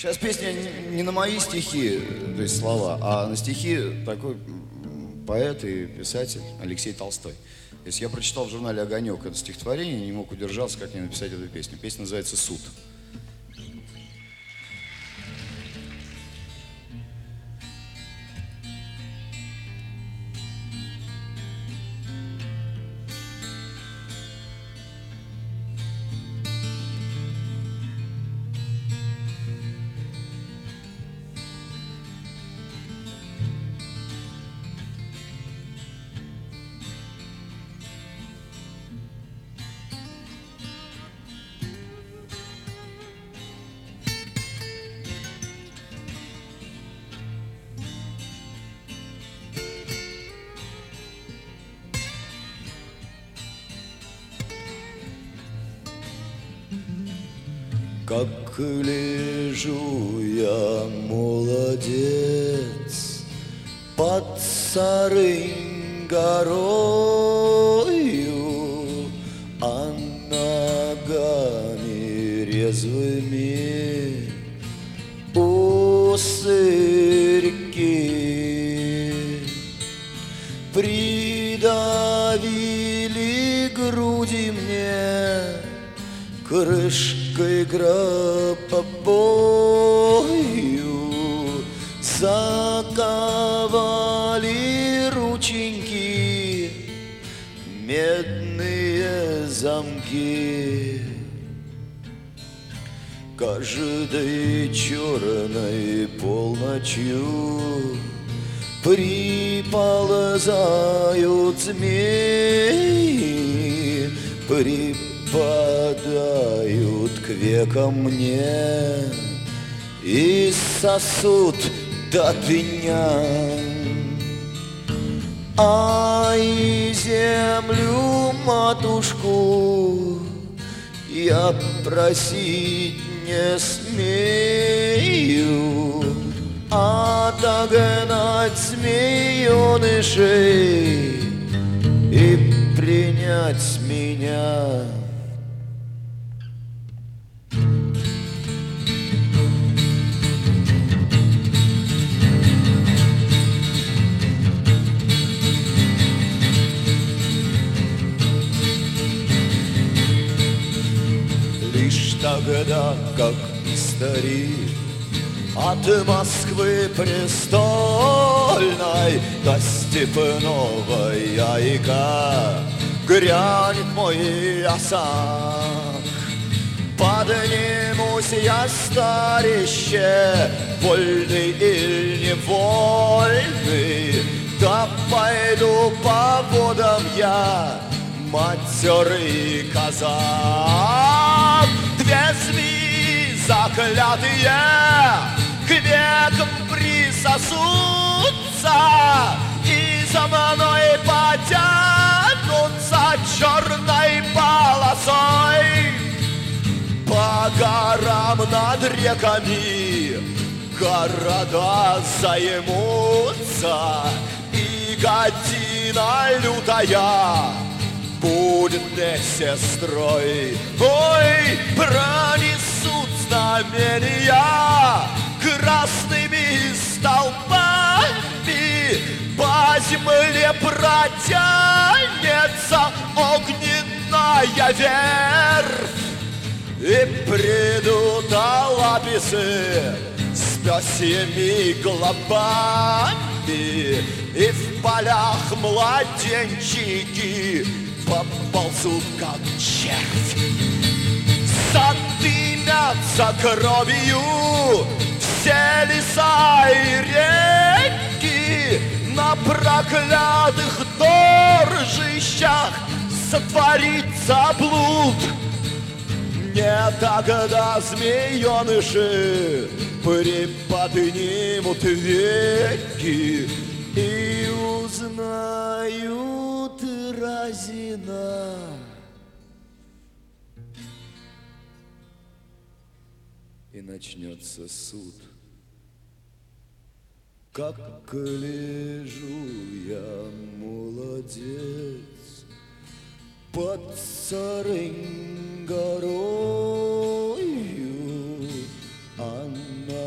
Сейчас песня не на мои стихи, то есть слова, а на стихи такой поэт и писатель Алексей Толстой. То есть я прочитал в журнале «Огонек» это стихотворение, не мог удержаться, как не написать эту песню. Песня называется «Суд». Как лежу я, молодец, под старой горою, а ногами резвыми осырки придавили груди мне крышкой гробовою, заковали рученьки медные замки. Каждой черной полночью приползают змеи, припадают к векам мне и сосут до дня. Ай, землю матушку я просить не смею, отогнать змеенышей и принять меня. Лишь тогда, как историк, от Москвы престольной до степного яйка грянет мой осак. Поднимусь я, старище, вольный или невольный, да пойду по водам я, матерый казак. Две змеи заклятые к векам присосутся и за мной потянутся черной полосой. По горам над реками города займутся, и година лютая будет мне сестрой. Ой, пронесут знамения красными столбами, по земле протянется огненная верфь, и придут алаписы с пёсьими головами, и в полях младенчики поползут, как червь. Задымятся кровью все леса и реки, на проклятых торжищах сотворится блуд. Не тогда змееныши приподнимут веки и узнают разина. И начнется суд. Как лежу я, молодец, под старой горою, а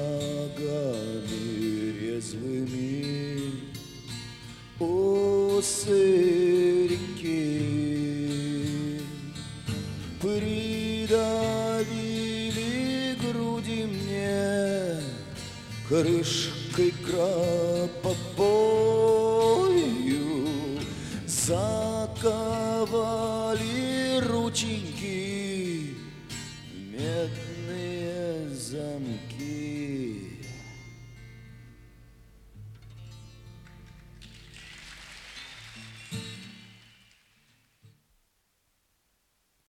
крышкой гробовою заковали рученьки, медные замки.